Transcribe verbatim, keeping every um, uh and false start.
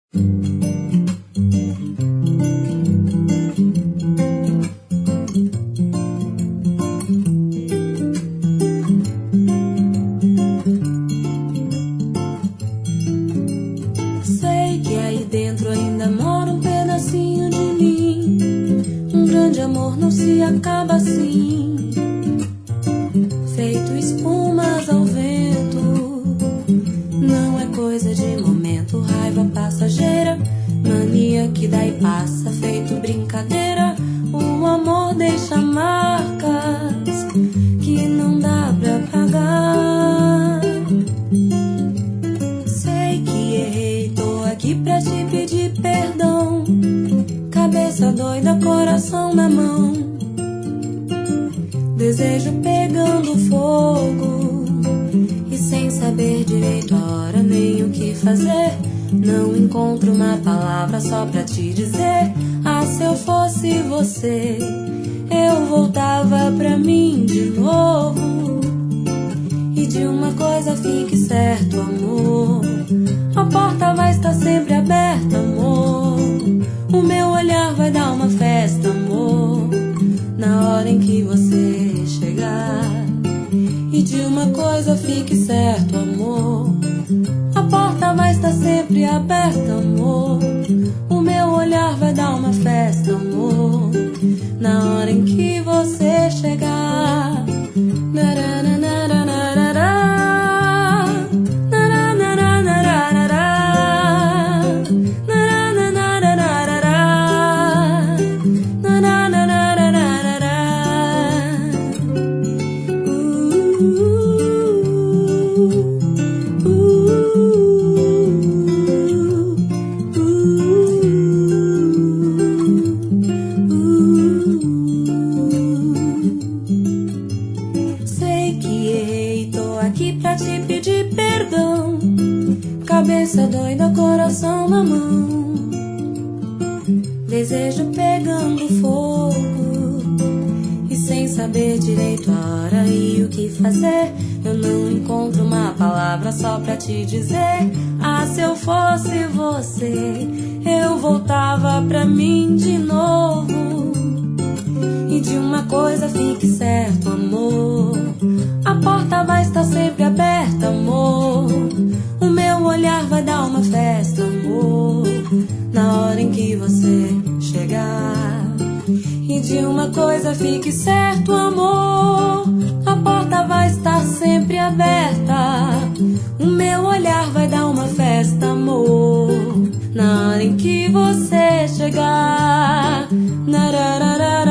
Sei que aí dentro ainda mora um pedacinho de mim. Um grande amor não se acaba assim, feito espumas ao vento. Não é coisa de momento, raiva passageira, mania que dá e passa, feito brincadeira. O amor deixa marcas que não dá pra pagar. Sei que errei, tô aqui pra te pedir perdão. Cabeça doida, coração na mão, desejo pegando fogo e sem saber direito a hora nem o que fazer. Não encontro uma palavra só pra te dizer: ah, se eu fosse você, eu voltava pra mim de novo. E de uma coisa fique certo, amor, a porta vai estar sempre aberta, amor. O meu olhar vai dar uma festa, amor, na hora em que você chegar. E de uma coisa fique certo, amor, a porta vai estar sempre aberta, amor. O meu olhar vai dar uma festa, amor, na hora em que você chegar. Cabeça doida, coração na mão, desejo pegando fogo e sem saber direito a hora e o que fazer. Eu não encontro uma palavra só pra te dizer: ah, se eu fosse você, eu voltava pra mim de novo. E de uma coisa fique certo, amor, a porta vai estar sempre aberta, amor. O meu olhar vai dar uma festa, amor, na hora em que você chegar. E de uma coisa fique certo, amor, a porta vai estar sempre aberta. O meu olhar vai dar uma festa, amor, na hora em que você chegar. Nararara.